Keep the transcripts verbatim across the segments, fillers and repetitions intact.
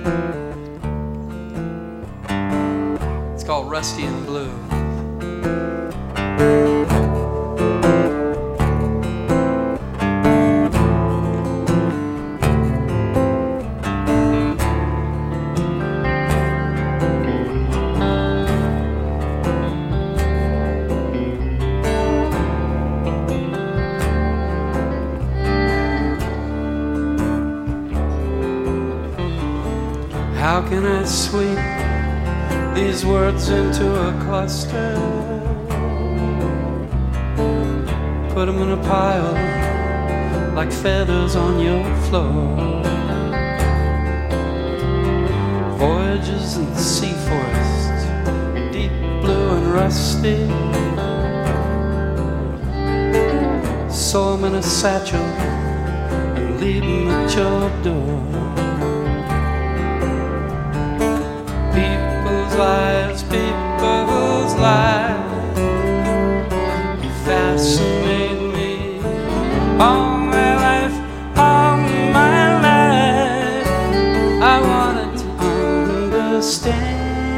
It's called Rusty and Blue. How can I sweep these words into a cluster? Put them in a pile like feathers on your floor. Voyages in the sea forest, deep blue and rusty. Sew them in a satchel and leave them at your door. People's lives, people's lives, you fascinate me. All my life, all my life, I wanted to understand.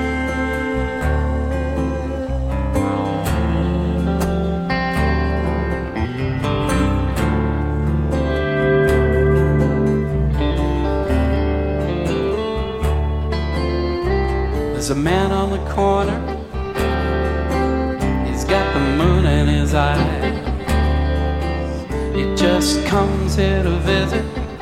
There's a man on the corner, he's got the moon in his eyes. He just comes here to visit,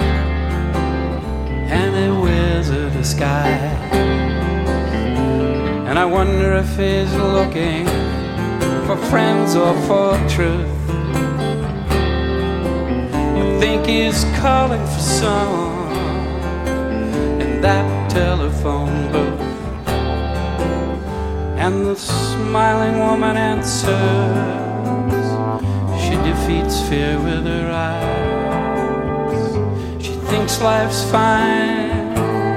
and he wears a disguise. And I wonder if he's looking for friends or for truth. I think he's calling for someone in that telephone booth. And the smiling woman answers. She defeats fear with her eyes. She thinks life's fine,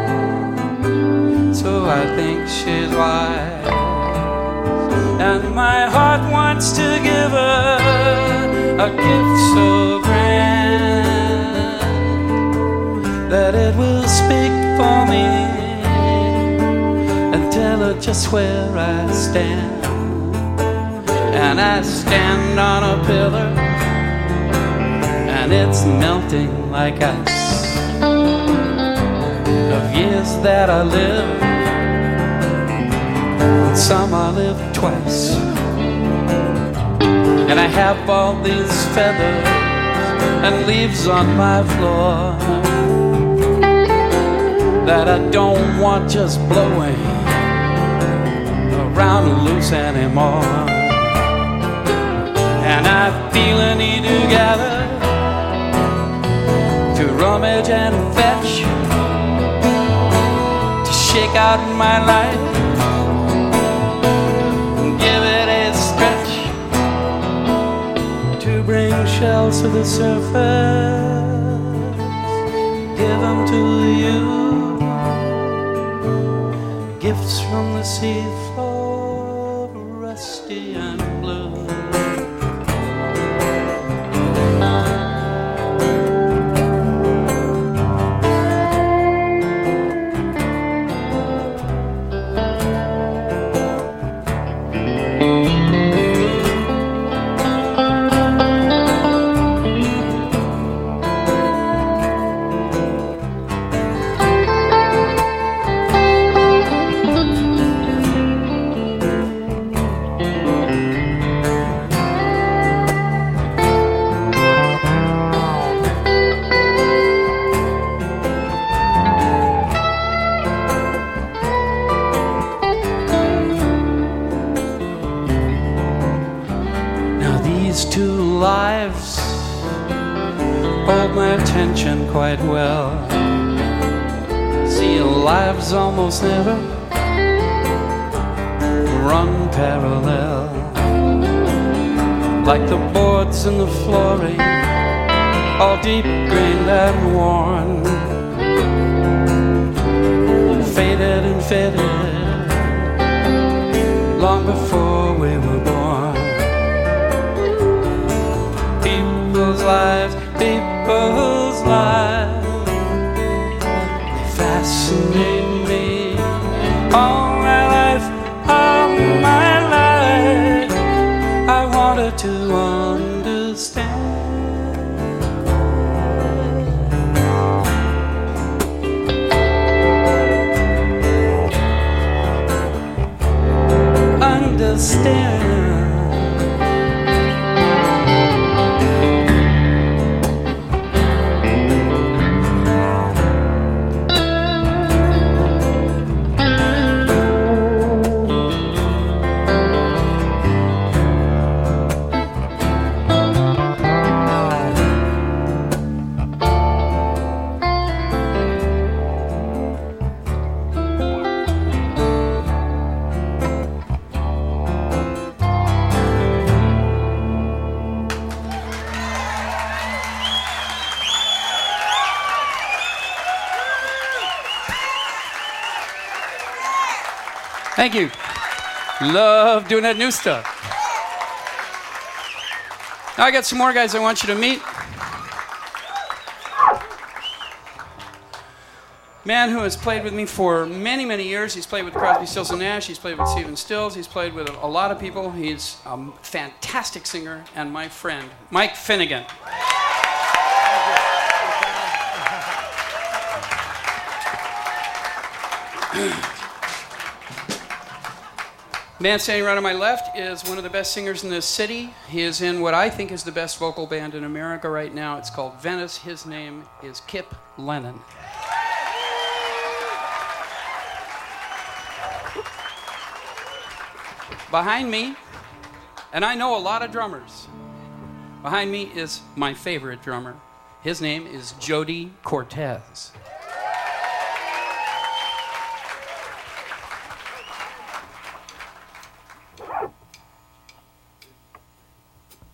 so I think she's wise. And my heart wants to give her a gift so grand that it will speak for me. Tell her just where I stand. And I stand on a pillar, and it's melting like ice of years that I lived, and some I lived twice. And I have all these feathers and leaves on my floor that I don't want just blowing around loose anymore. And I feel a need to gather, to rummage and fetch, to shake out my life and give it a stretch, to bring shells to the surface, give them to you, gifts from the sea floor, rusty and blue. Two lives hold my attention quite well. See, lives almost never run parallel, like the boards in the flooring, all deep grained and worn, faded and faded long before we were born. People's lives, people's lives, they fascinate All my life, all my life, I wanted to understand. Understand. Thank you. Love doing that new stuff. Now I got some more guys I want you to meet. Man who has played with me for many, many years. He's played with Crosby, Stills and Nash. He's played with Stephen Stills. He's played with a lot of people. He's a fantastic singer and my friend, Mike Finnegan. Man standing right on my left is one of the best singers in this city. He is in what I think is the best vocal band in America right now. It's called Venice. His name is Kip Lennon. Behind me, and I know a lot of drummers, behind me is my favorite drummer. His name is Jody Cortez.